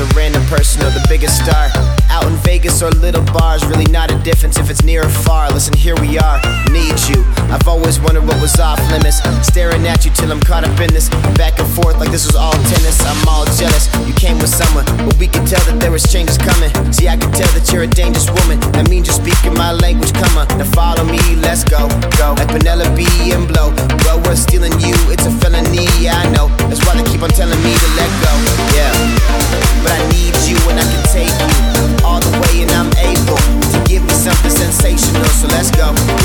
a random person or the biggest star. Out in Vegas or little bars, really not a difference if it's near or far. Listen, here we are, need you. I've always wondered what was off limits, staring at you till I'm caught up in this. Back and forth like this was all tennis. I'm all jealous, you came with someone, but we could tell that there was changes coming. See, I could tell that you're a dangerous woman. That means you're speaking my language, come on. Now follow me, let's go, go. Like Penelope and Blow. Well, we're stealing you, it's a felony, yeah, I know. That's why they keep on telling me to let go, yeah. But I need you and I can take you all the way, and I'm able to give me something sensational. So let's go.